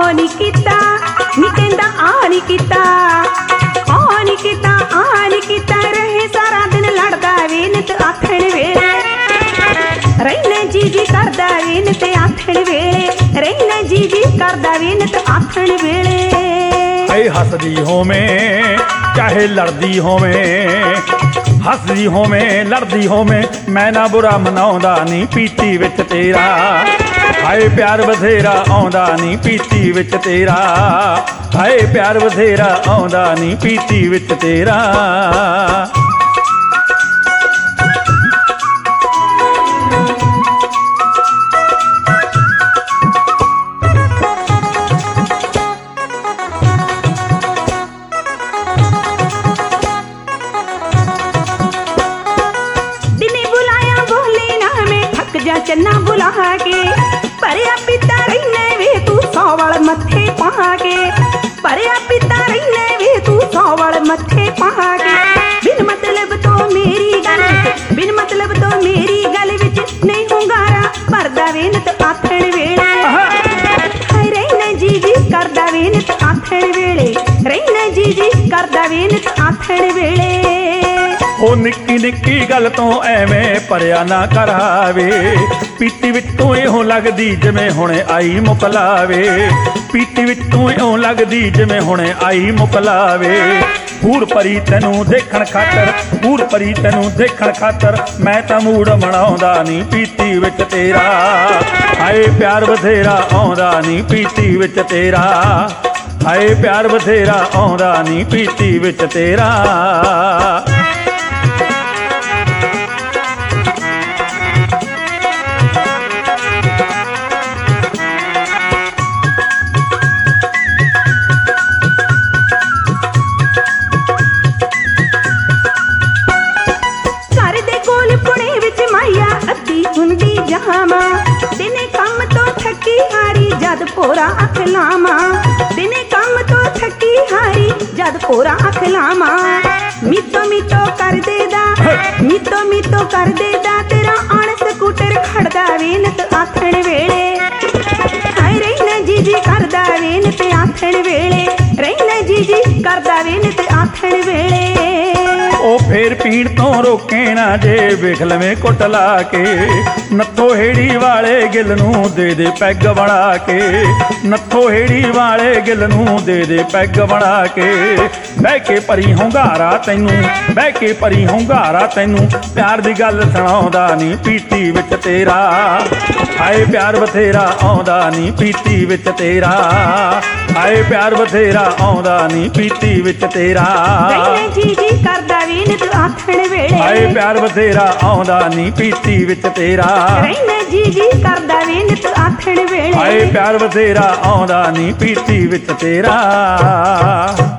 नहीं कीता नी कहंदा आ नहीं कीता रहे सारा दिन लड़दा वे नित आखण वेले रहना जी करदा वे नित आखण वेले रहना जी करदा वे नित आखण वेले हसदी होवें चाहे लड़दी होवें हसदी होवें लड़दी होवें मैं ना बुरा मनाउंदा नी पीती विच तेरा हाय प्यार बथेरा आउंदा नी पीती विच तेरा हाय प्यार बथेरा आउंदा नी पीती विच तेरा चन्ना बुला के परया पिता रहने वे तू 100 वाल मथे पा के परया पिता रहने वे तू 100 वाल मथे पा के बिन मतलब तो मेरी गल विच नहीं हुंगारा भरदा वे नित आखण वेले हाय रहना जी करदा वे नित आखण वेले रहना जी करदा वे नित आखण वेले ओ निक्की निक्की गल तो एवें परिया ना करावे पीती विच तूं इहों लगदी जिवें हुणे आई मुकलावे पीती विच तूं इहों लगदी जिवें हुणे आई मुकलावे पूर परी तैनूं देखण खातर मैं तां मूड मनाउंदा नी पीती विच तेरा हाय प्यार बथेरा आउंदा नी पीती विच तेरा हाय प्यार बथेरा आउंदा नी पीती विच तेरा दिने काम तो थकी हारी जद पोरा अख लामा दिने काम तो थकी हारी जद पोरा अख लामा मितो कर देदा तेरा आण स्कूटर खड़दा वे नित आखण वेले हाय रहना जी करदा वे नित आखण वेले रहना जी करदा वे नित आखण वेले ओ फेर पीण तो रोके ना जे वेख लवें कुट ला के नत्थो हेड़ी वाले गिल नूं दे पैग बना के नत्थो हेड़ी वाले गिल नूं दे पैग बना के बह के परी हुंगारा तैनूं प्यार दी गल सुणाउंदा नी पीती विच तेरा हाय प्यार बथेरा आउंदा नी पीती विच तेरा हाय प्यार बथेरा आउंदा नी पीती विच तेरा जी करदा वे नित आखण वेले हाय प्यार बथेरा आउंदा नी पीती विच तेरा रहना जी करदा वे नित आखण वेले हाय प्यार बथेरा आउंदा नी पीती विच तेरा।